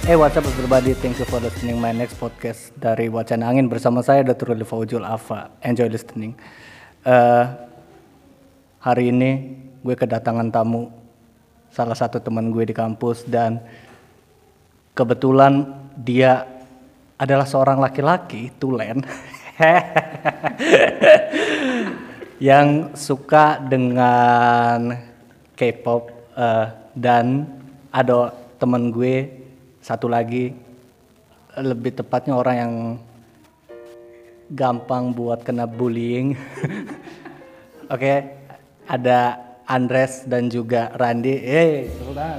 What's up everybody, thank you for listening my next podcast dari Wacana Angin bersama saya Dr. Ruli Fauzul Afa. Enjoy listening. Hari ini gue kedatangan tamu salah satu teman gue di kampus dan kebetulan dia adalah seorang laki-laki tulen yang suka dengan K-pop dan ada teman gue satu lagi, lebih tepatnya orang yang gampang buat kena bullying. Oke, ada Andres dan juga Randi. Sultan.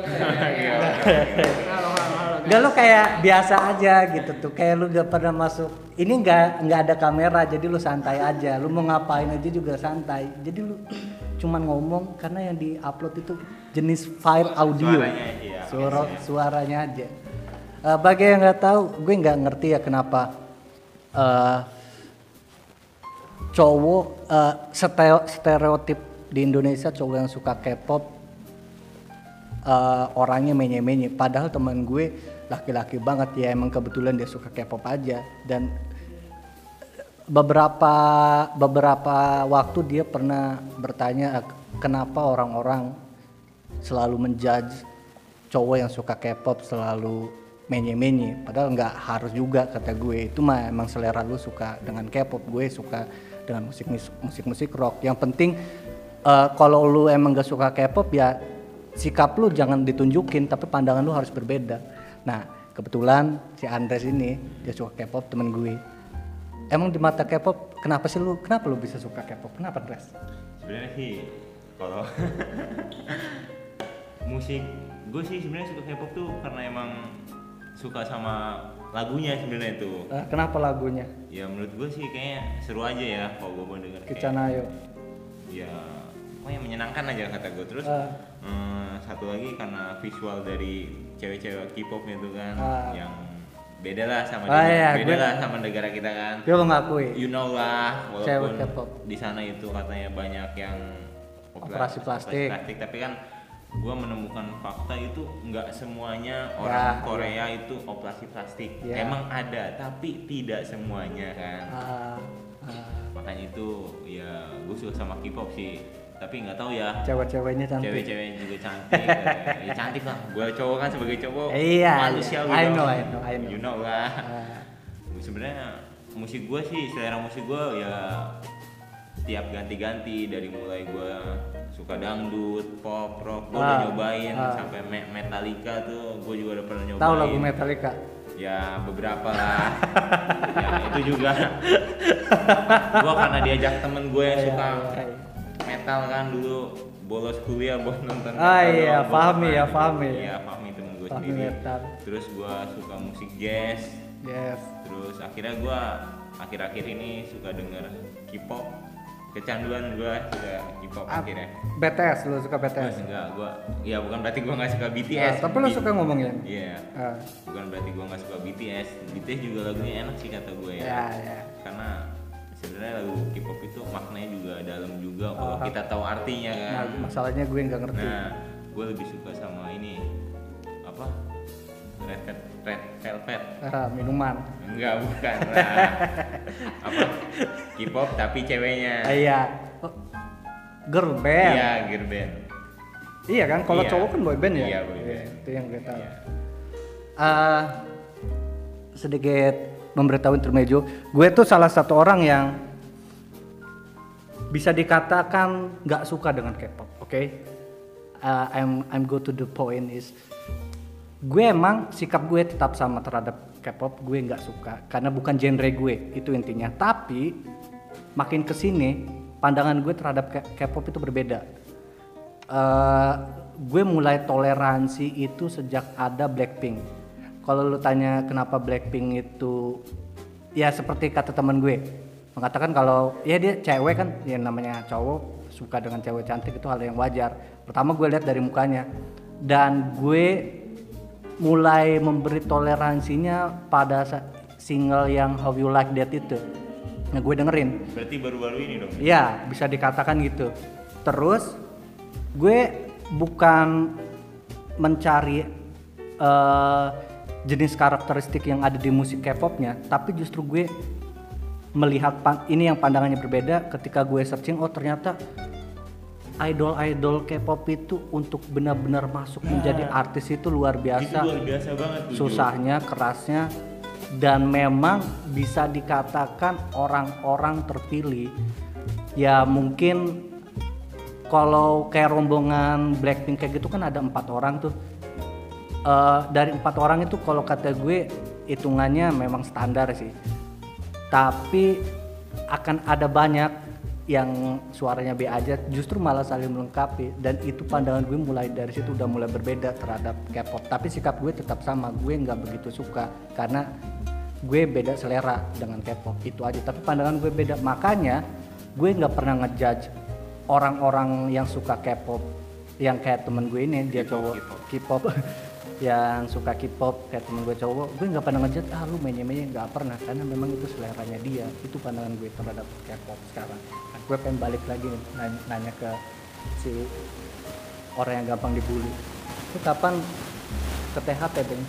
Gak, lo kayak biasa aja gitu tuh, kayak lu gak pernah masuk. Ini nggak ada kamera, jadi lu santai aja. Lu mau ngapain aja juga santai. Jadi lu cuman ngomong karena yang di-upload itu jenis file audio. Suaranya aja. Bagi yang nggak tahu, gue nggak ngerti ya kenapa cowok stereotip di Indonesia cowok yang suka K-pop orangnya menye-menye. Padahal teman gue laki-laki banget ya, emang kebetulan dia suka K-pop aja. Dan beberapa waktu dia pernah bertanya kenapa orang-orang selalu menjudge cowok yang suka K-pop selalu menye-menye. Padahal nggak harus juga, kata gue. Itu mah emang selera lu suka dengan K-pop, gue suka dengan musik rock. Yang penting kalau lu emang gak suka K-pop ya sikap lu jangan ditunjukin, tapi pandangan lu harus berbeda. Nah kebetulan si Andres ini dia suka K-pop, temen gue. Emang di mata K-pop kenapa lu bisa suka K-pop? Kenapa Andres? Sebenarnya sih kalau musik gue sih sebenarnya suka K-pop tuh karena emang suka sama lagunya sebenarnya itu. Kenapa lagunya? Ya menurut gue sih kayaknya seru aja ya kalau gue mau denger. Kicanayo. Ya pokoknya menyenangkan aja kata gue. Terus satu lagi karena visual dari cewek-cewek K-pop itu kan yang beda lah sama sama negara kita kan. Gue mengakui. You know lah, walaupun K-pop di sana itu katanya banyak yang operasi plastik, tapi kan gue menemukan fakta itu nggak semuanya orang Korea itu operasi plastik. Emang ada, tapi tidak semuanya kan. Makanya itu ya gue suka sama K-pop sih. Tapi nggak tahu ya. Cewek-ceweknya cantik. Cewek-ceweknya juga cantik. Ya cantik lah. Gue cowok kan sebagai cowok manusia. I know. You know lah. Sebenarnya musik gue sih, selera musik gue ya tiap ganti-ganti, dari mulai gue suka dangdut, pop, rock, gue udah nyobain sampai Metallica tuh gue juga udah pernah nyobain. Tahu lagu Metallica? Ya beberapa lah. Ya itu juga gue karena diajak temen gue yang suka metal kan, dulu bolos kuliah buat nonton metal. Fahmi temen gue sendiri. Metal. Terus gue suka musik jazz. Terus akhirnya gue akhir-akhir ini suka denger K-pop. Kecanduan gue suka K-pop akhirnya. BTS, lu suka BTS? Enggak, ya bukan berarti gue nggak suka BTS. Tapi lu suka ngomongin? Iya. Bukan berarti gue nggak suka BTS. BTS juga lagunya enak sih kata gue ya. Karena sebenarnya lagu K-pop itu maknanya juga dalam juga kalau kita tahu artinya kan. Nah, masalahnya gue nggak ngerti. Nah, gue lebih suka sama ini apa? Red Velvet. Minuman. Enggak, bukan lah. Apa? K-pop tapi ceweknya. Iya. Girl band. Iya, girl band. Iya kan, kalau cowok kan boy band ya. Iya, boy band. Itu yang gue tahu. Sedikit memberitahu intermezzo, gue tuh salah satu orang yang bisa dikatakan nggak suka dengan K-pop, oke? I'm go to the point is, gue emang sikap gue tetap sama terhadap K-pop, gue nggak suka karena bukan genre gue, itu intinya. Tapi makin kesini pandangan gue terhadap K-pop itu berbeda. Gue mulai toleransi itu sejak ada Blackpink. Kalau lu tanya kenapa Blackpink itu, ya seperti kata teman gue mengatakan kalau ya dia cewek kan, ya namanya cowok suka dengan cewek cantik itu hal yang wajar. Pertama gue lihat dari mukanya, dan gue mulai memberi toleransinya pada single yang How You Like That itu. Nah gue dengerin. Berarti baru-baru ini dong? Iya, bisa dikatakan gitu. Terus gue bukan mencari jenis karakteristik yang ada di musik K-popnya, tapi justru gue melihat ini yang pandangannya berbeda ketika gue searching, oh ternyata idol K-pop itu untuk benar-benar masuk menjadi artis itu luar biasa. Itu luar biasa banget tuh. Susahnya, kerasnya, dan memang bisa dikatakan orang-orang terpilih. Ya mungkin kalau kayak rombongan Blackpink kayak gitu kan ada 4 orang tuh. Dari 4 orang itu kalau kata gue hitungannya memang standar sih. Tapi akan ada banyak yang suaranya B aja, justru malah saling melengkapi, dan itu pandangan gue mulai dari situ udah mulai berbeda terhadap K-pop. Tapi sikap gue tetap sama, gue nggak begitu suka karena gue beda selera dengan K-pop itu aja. Tapi pandangan gue beda, makanya gue nggak pernah ngejudge orang-orang yang suka K-pop, yang kayak temen gue ini dia cowok K-pop yang suka K-pop kayak temen gue cowok, gue nggak pernah ngejudge lu mainnya nggak pernah, karena memang itu seleranya dia. Itu pandangan gue terhadap K-pop sekarang. Nah, gue pengen balik lagi nih, nanya ke si orang yang gampang dibully, lu kapan ke THT Bang?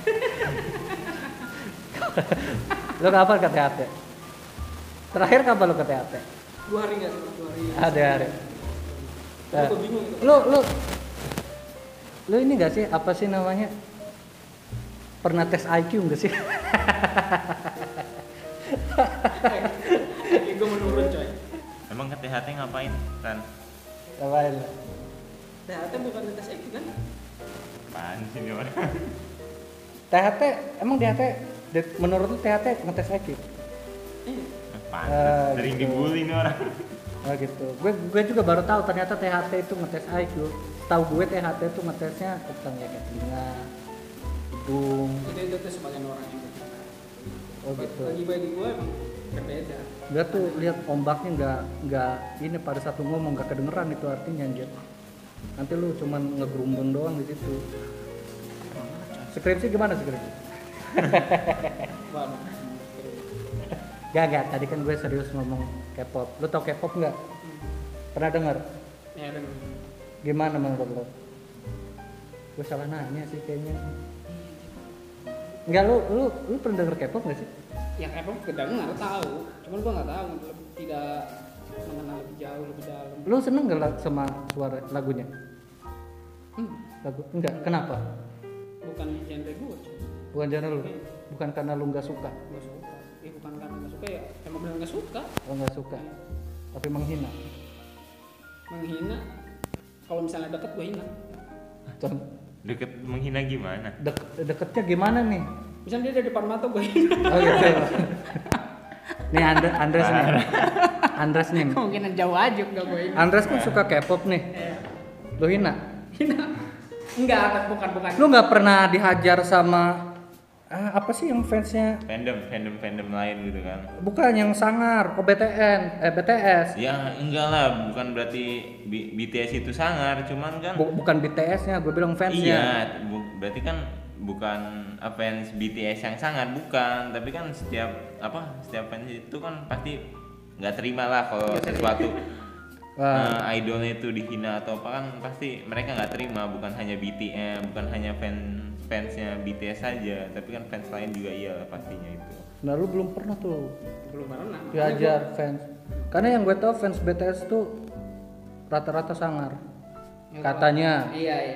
Lu kapan ke THT? Terakhir kapan lu ke THT? 2 hari nggak sih? 2 hari. Ada hari. Aku bingung. Lu ini gak sih, apa sih namanya, pernah tes IQ gak sih? Gue menurun coy. Emang ke THT ngapain kan? Ngapain? THT bukan tes IQ kan? Apaan sih ini orang? THT, emang THT, menurut lu THT ngetes IQ? Iya. Apaan? Sering Gitu. dibully nih orang. Oh gitu, gue juga baru tahu ternyata THT itu ngetes IQ. Tahu gue THT itu ngetesnya tentang ya kayak telinga, hidung. Itu tuh sebagian orang yang begitu. Oh gitu. Bagi gue emang berbeda. Gue tuh lihat ombaknya nggak ini pada satu ngomong nggak kedengeran, itu artinya anjir. Nanti lu cuman ngegerumbung doang di situ. Skripsi gimana skripsi? Waduh. Gak, tadi kan gue serius ngomong K-pop. Lu tau K-pop nggak? Pernah denger? Ya dan Gimana menurut lu? Gue salah nanya sih kayaknya. Enggak, lu pernah denger K-pop nggak sih? yang K-pop kedengar tahu, cuman gue nggak tahu, tidak mengenal lebih jauh lebih dalam. Lu seneng nggak sama suara lagunya? Lagu enggak, kenapa? Bukan genre gue, Bukan genre lu? Bukan karena lu nggak suka? nggak suka. Bukan karena nggak suka ya, emang benar nggak suka. Oh nggak suka, tapi menghina. Menghina, kalau misalnya deket gue hina. Contoh, Deket menghina gimana? deketnya gimana nih? Misalnya dia ada depan mata gue hina. Oh gitu. Nih Andres nih. Andres nih. Kemungkinan jauh aja nggak gue hina. Andres kan suka K-pop nih. Lu hina? Hina? Enggak, bukan. Lu nggak pernah dihajar sama apa sih yang fansnya? Fandom lain gitu kan? Bukan yang sangar, BTS. Ya enggak lah, bukan berarti BTS itu sangar, cuman kan Bukan BTS-nya, gue bilang fansnya. iya, berarti kan bukan fans BTS yang sangar, bukan, tapi kan setiap fans itu kan pasti nggak terima lah kalau sesuatu idolnya itu dihina atau apa, kan pasti mereka nggak terima, bukan hanya BTS, bukan hanya fansnya BTS saja, tapi kan fans lain juga iya pastinya itu. Nah lu belum pernah tuh belum pernah. diajar fans, karena yang gue tahu fans BTS tuh rata-rata sangar katanya. Iya.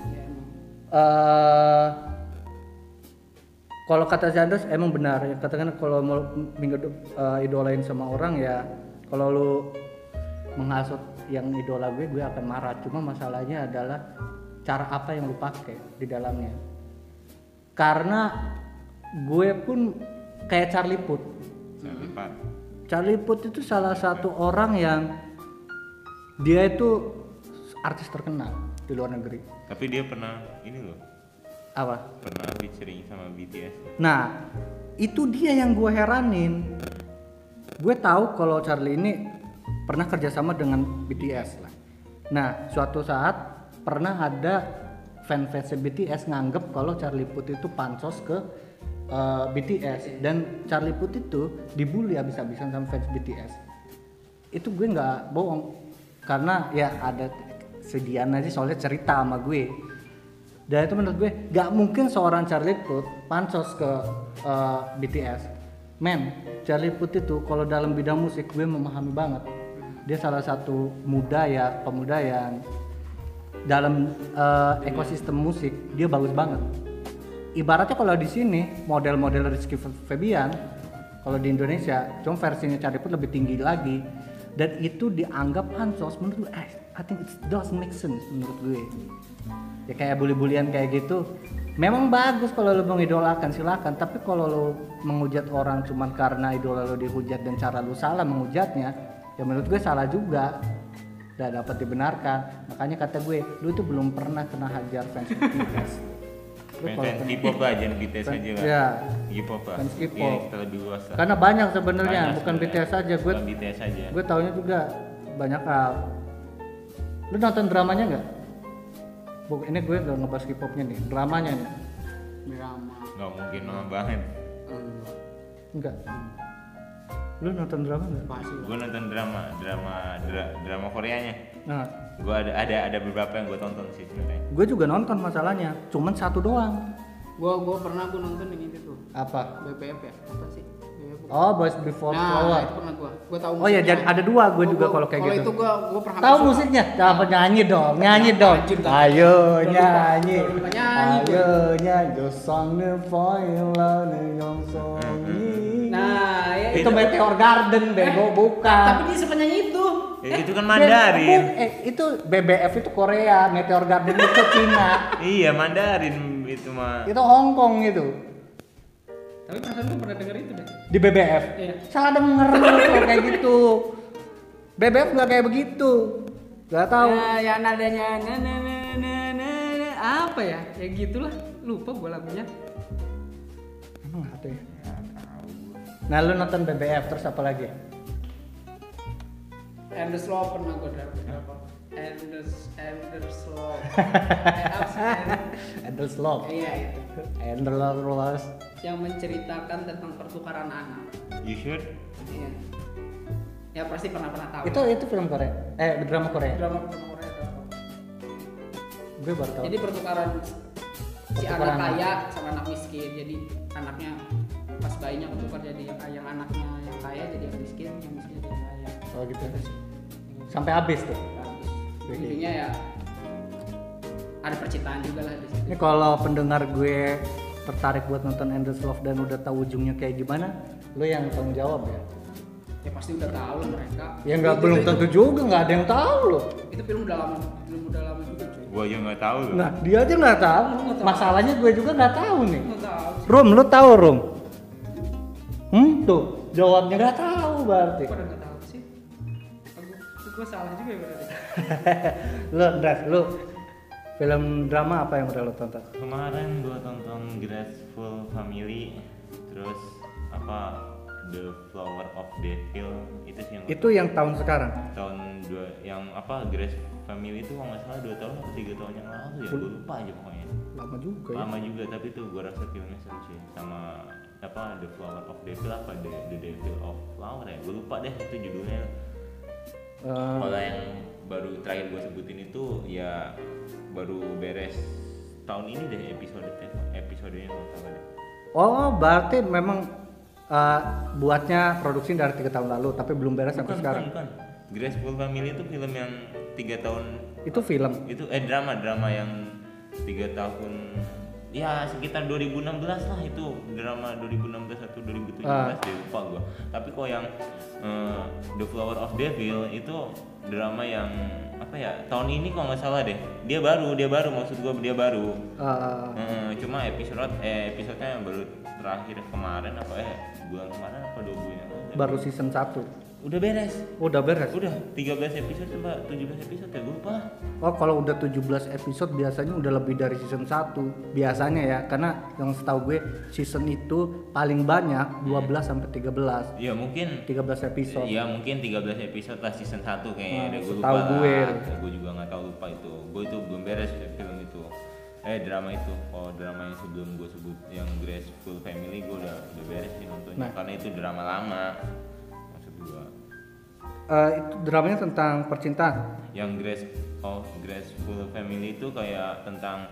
Kalau kata Andres emang benar ya, katakan kalau mau idolain sama orang ya, kalau lu menghasut yang idola gue akan marah. Cuma masalahnya adalah cara apa yang lu pakai di dalamnya. Karena gue pun kayak Charlie Puth. Charlie Puth itu salah satu orang yang dia itu artis terkenal di luar negeri. Tapi dia pernah ini loh, Apa? pernah featuring sama BTS. Nah, itu dia yang gue heranin. Gue tahu kalau Charlie ini pernah kerjasama dengan BTS lah. Nah, suatu saat pernah ada fans BTS nganggep kalau Charlie Puth itu pansos ke BTS, dan Charlie Puth itu dibully habis-habisan sama fans BTS. Itu gue nggak bohong, karena ya ada sedian aja soalnya cerita sama gue. Dan itu menurut gue gak mungkin seorang Charlie Puth pansos ke BTS. Men, Charlie Puth itu kalau dalam bidang musik gue memahami banget. Dia salah satu pemuda yang dalam ekosistem musik dia bagus banget. Ibaratnya kalau di sini model-model Rizky Febian, kalau di Indonesia cuma versinya Charlie Puth lebih tinggi lagi, dan itu dianggap pansos. Menurut gue, I think it doesn't make sense menurut gue. Ya kayak bully-bulian kayak gitu memang bagus kalau lo mengidolakan, silakan. Tapi kalau lo menghujat orang cuman karena idola lo dihujat dan cara lo salah menghujatnya, ya menurut gue salah juga, gak dapat dibenarkan. Makanya kata gue, lo itu belum pernah kena hajar fans BTS. Fans K-pop lah, jangan BTS aja lah. Ya, K-pop lah. fans K-pop. Iya, kita lebih luas lah. Karena banyak sebenarnya, Banyak bukan sebenarnya. BTS aja. Bukan BTS aja. Gue taunya juga banyak hal. Lu nonton dramanya nggak? Ini gue nggak ngebahas K-popnya nih, dramanya nih. Drama. Nggak mungkin lama banget. Enggak. Lu nonton drama nggak? Pasti. Gue nonton drama Koreanya. Nah, Gue ada beberapa yang gue tonton sih sebenarnya. gue juga nonton masalahnya, cuman satu doang. Gua pernah nonton yang itu tuh. Apa? BPF ya? Apa sih? BPF. Oh, Boys Before Flower. Itu pernah gua tahu. Oh ya, musiknya. jadi ada dua gue juga kalau kayak Kalau gitu. itu gua pernah Tahu suka. musiknya? Coba nyanyi dong, nyanyi Ya, dong. anjir, Ayo udah nyanyi. lupa. Udah lupa nyanyi, Ayo nyanyi. Your song the fire yang song. Nah, ya Itu Meteor Garden, bego, bukan. Tapi dia suka nyanyi itu. Itu kan Mandarin. Itu BBF itu Korea, Meteor Garden itu Cina. Iya, Mandarin itu mah. Itu Hong Kong itu. Tapi perasaan gua pernah denger itu deh. Di BBF. Iya. Salah denger kalau kayak gitu. BBF nggak kayak begitu. Gak tahu. Nah, yang nadanya na, apa ya? Ya gitulah. Lupa gua lagunya. Emang ada ya? Nah, lu nonton BBF terus apa lagi? And the Slow pernah gua berapa? And the Slow. Endless Love. Iya itu. Endless Love. Yang menceritakan tentang pertukaran anak. You should. Iya. Ya pasti pernah tahu. Itu film Korea. Drama Korea. drama Korea. Gue baru tahu. Jadi pertukaran si Pertukaran anak kaya sama anak miskin. Jadi anaknya pas bayinya ketukar jadi yang anaknya yang kaya jadi yang miskin jadi kaya. Oh gitu. Sampai habis tuh. Habis. Intinya ya ada percintaan juga lah di situ. Ini kalau pendengar gue tertarik buat nonton Endless Love dan udah tahu ujungnya kayak gimana, lo yang tanggung jawab ya. Ya pasti udah tahu lah mereka. Ya nggak belum tentu juga, nggak ada yang tahu loh. Itu film udah lama juga cuy. Gue aja nggak tahu loh. Nah dia aja nggak tahu. Lu nggak tahu. Masalahnya gue juga nggak tahu nih. Nggak tahu. Rum, lo tahu Rum? Tuh jawabnya nggak tahu berarti. Pada nggak tahu sih. Gue salah juga ya berarti. Lo film drama apa yang udah lo tonton? Kemarin gue tonton Graceful Family, terus apa The Flower of Devil itu sih yang gua Itu yang tahun sekarang. tahun yang apa Grace Family itu kalau nggak salah 2 tahun atau 3 tahun yang lalu ya, gue lupa aja pokoknya. Lama juga ya. Lama juga, tapi tuh gue rasa filmnya seru sih. Sama apa The Flower of Devil apa The Devil of Flower ya, gue lupa deh itu judulnya. Kalau yang baru terakhir gue sebutin itu ya baru beres tahun ini deh episodenya kalau salah deh. Oh berarti memang buatnya produksi dari 3 tahun lalu tapi belum beres sampai sekarang. Bukan. Graceful Family itu film yang 3 tahun Itu film. itu drama yang 3 tahun ya sekitar 2016 lah, itu drama 2016 atau 2017 deh lupa gua. Tapi kok yang The Flower of Devil itu drama yang apa ya tahun ini kalau nggak salah deh, dia baru maksud gua dia baru. Cuma episodenya baru terakhir kemarin apa bulan kemarin apa 2 bulan yang lalu. Baru season 1. Udah beres. Udah beres. Udah 13 episode coba 17 episode ya gue lupa. Oh kalau udah 17 episode biasanya udah lebih dari season 1 biasanya ya, karena yang setahu gue season itu paling banyak 12 sampai 13. Ya mungkin 13 episode. Iya mungkin 13 episode lah season 1 kayaknya. Nah, Gue lupa setahu lah. gue. Gue juga nggak tahu, lupa itu. Gue itu belum beres film itu. Drama itu. Oh drama yang sebelum gue sebut yang Graceful Family gue udah beres sih nontonnya. Nah. Karena itu drama lama. Maksud gue. Itu dramanya tentang percintaan. Yang Graceful Family itu kayak tentang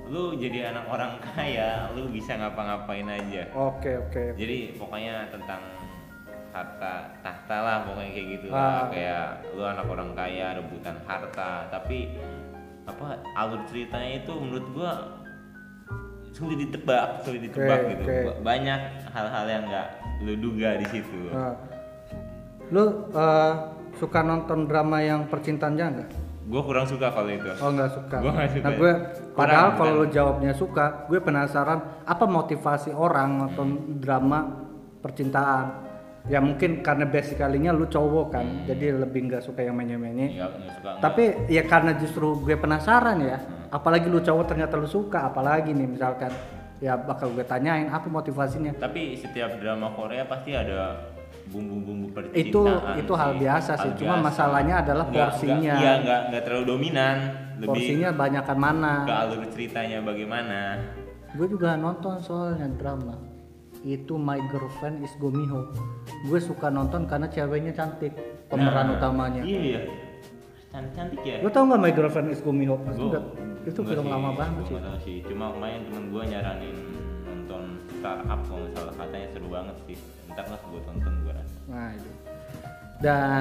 lu jadi anak orang kaya, lu bisa ngapa-ngapain aja. Oke. Jadi pokoknya tentang harta tahta lah, pokoknya kayak gitu lah. Kayak lu anak orang kaya rebutan harta, tapi apa alur ceritanya itu menurut gua sulit ditebak gitu. Banyak hal-hal yang nggak lu duga di situ. Lu suka nonton drama yang percintaannya enggak? Gue kurang suka kalau itu. Oh, nggak suka. Gue nggak suka. Nah, gue padahal kalau lu jawabnya suka, gue penasaran apa motivasi orang nonton drama percintaan. Ya mungkin karena basically-nya lu cowok kan, jadi lebih nggak suka yang menye-menye. Nggak suka. Tapi ya karena justru gue penasaran ya, apalagi lu cowok ternyata lu suka, apalagi nih misalkan ya bakal gue tanyain apa motivasinya. Tapi setiap drama Korea pasti ada bumbu-bumbu percintaan. Itu hal biasa sih, cuma masalahnya adalah porsinya. Nggak terlalu dominan. Lebih porsinya banyakan mana? Ke alur ceritanya bagaimana? Gue juga nonton soalnya drama. Itu My Girlfriend is Gomiho. Gue suka nonton karena ceweknya cantik, pemeran utamanya. Iya. Cantik ya. Lo tau nggak My Girlfriend is Gomiho? Itu film lama banget sih. Tahu sih. Cuma kemarin temen gue nyaranin nonton Startup kalau nggak salah, katanya seru banget sih. Ntar lah gue tonton gue rasa. Nah itu. Dan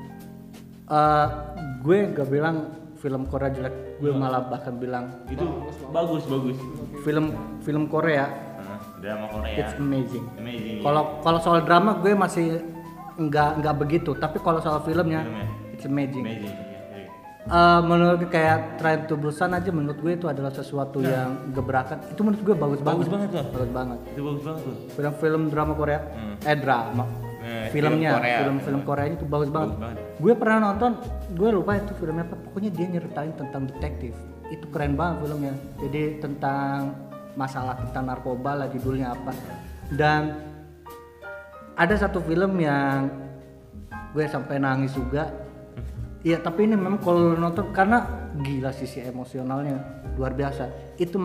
gue gak bilang film Korea jelek, gue malah bahkan bilang itu bagus. Film Korea. Drama Korea. It's amazing. Ya. Kalau soal drama gue masih nggak begitu, tapi kalau soal filmnya it's amazing. Menurut gue kayak Train to Busan aja, menurut gue itu adalah sesuatu yang gebrakan. Itu menurut gue bagus banget tuh. Itu bagus banget tuh. Film drama Korea. Drama. Filmnya, film Koreanya itu bagus banget. Gue pernah nonton, gue lupa itu filmnya apa. Pokoknya dia nyeritain tentang detektif. Itu keren banget filmnya. Jadi tentang masalah tentang narkoba lah, judulnya apa. Dan ada satu film yang gue sampai nangis juga. Iya, tapi ini memang kalau nonton karena gila sisi emosionalnya luar biasa. Itu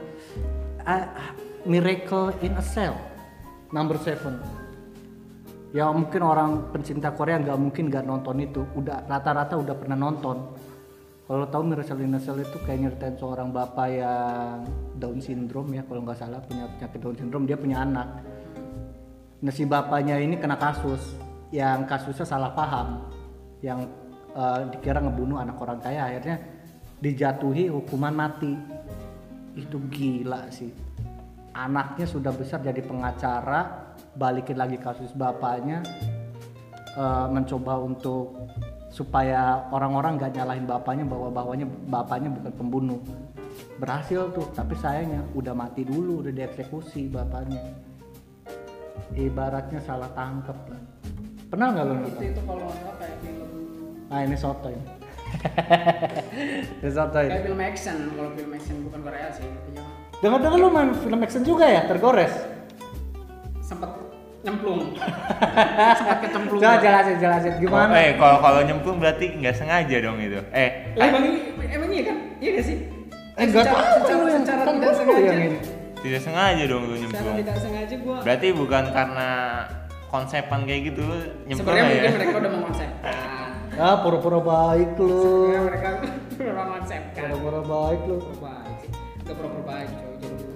Miracle in a Cell Number 7. Ya mungkin orang pencinta Korea nggak mungkin nggak nonton itu. Udah rata-rata udah pernah nonton. Kalau tahu Miracle in a Cell itu kayak nyeritain seorang bapak yang Down syndrome ya, kalau nggak salah punya penyakit Down syndrome, dia punya anak. Nah si bapaknya ini kena kasus, yang kasusnya salah paham, yang dikira ngebunuh anak orang kaya, akhirnya dijatuhi hukuman mati. Itu gila sih. Anaknya sudah besar jadi pengacara, balikin lagi kasus bapaknya, mencoba untuk supaya orang-orang gak nyalahin bapaknya bahwa bapaknya bukan pembunuh. Berhasil tuh, tapi sayangnya udah mati dulu, udah dieksekusi bapaknya. Ibaratnya salah tangkap lah. Pernah nggak lo nonton? Itu kalau nggak kayak film. Nah ini soto ini. Ini soto ini. Kayak film action, kalau film action bukan Korea sih. Dengar-dengar lu main film action juga ya, tergores? Sempet nyemplung. Sempet kecemplung. Coba jelasin gimana? Kalau nyemplung berarti nggak sengaja dong itu. Emang iya kan? Iya nggak sih? Nggak tahu secara tidak sengaja. Tidak sengaja dong lu nyemplung. Secara tidak sengaja gua. Berarti bukan karena konsepan kayak gitu lu nyemplung sebenarnya ya? Mungkin mereka udah mengonsepkan. Pura-pura baik lu. Sebenarnya mereka udah mengonsepkan. Pura-pura baik lu. Baik sih. Gak pura-pura baik coy.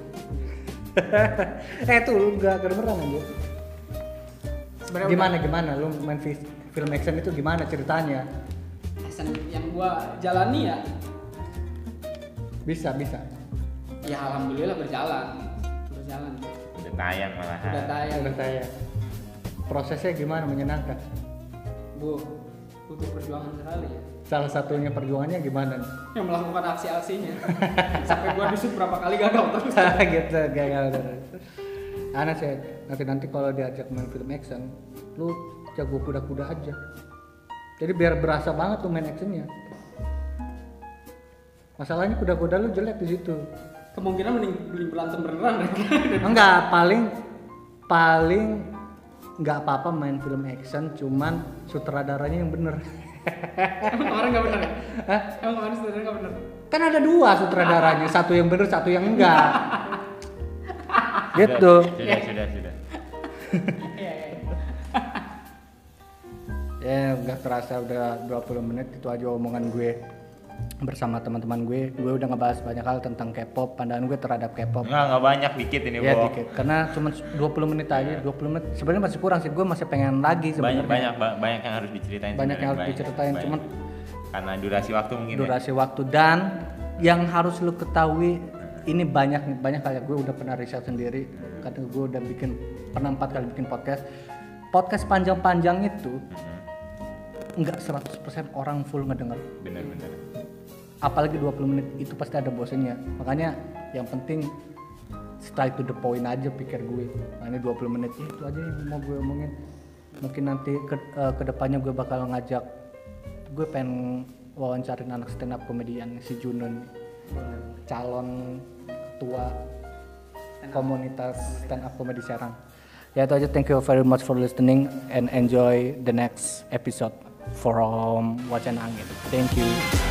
Tuh lu nggak kedengeran aja. Sebenarnya Gimana lu main film action itu gimana ceritanya? action yang gua jalani ya. Bisa. Ya alhamdulillah berjalan. Udah tayang malahan. Udah tayang. Prosesnya gimana, menyenangkan? Butuh perjuangan sekali ya. Salah satunya perjuangannya gimana? Yang melakukan aksi-aksinya. Sampai gua disut berapa kali gagal terus. Gitu, gagal terus. Anak sih nanti kalau diajak main film action, lu jago kuda-kuda aja. Jadi biar berasa banget tuh main actionnya. Masalahnya kuda-kuda lu jelek di situ. Kemungkinan mending berantem beneran. Enggak, paling nggak apa-apa main film action, cuman sutradaranya yang bener. Emang kemarin nggak bener ya? Emang kemarin sutradaranya nggak bener? Kan ada 2 sutradaranya, satu yang bener, satu yang enggak. Gitu. Sudah. Ya nggak terasa udah 20 menit, itu aja omongan gue. bersama teman-teman gue udah ngebahas banyak hal tentang K-pop, pandangan gue terhadap K-pop. Nggak banyak, dikit ini Ya Bo. dikit, karena cuma 20 menit aja, 20 menit sebenarnya masih kurang sih, gue masih pengen lagi sebenarnya. Banyak yang harus diceritain. Banyak yang harus diceritain, banyak. cuman karena durasi waktu mungkin. Durasi waktu, dan yang harus lu ketahui ini banyak kayak gue udah pernah riset sendiri, karena gue udah pernah 4 kali bikin podcast panjang-panjang itu nggak 100% orang full ngedenger. Bener. Apalagi 20 menit itu pasti ada bosennya. Makanya yang penting straight to the point aja pikir gue. Makanya 20 menit ya itu aja yang mau gue omongin. Mungkin nanti ke depannya gue bakal ngajak, gue pengen wawancarin anak stand up komedian si Junun, calon ketua komunitas stand up komedi Serang. Ya itu aja, thank you very much for listening and enjoy the next episode from Wacana Angin. Thank you.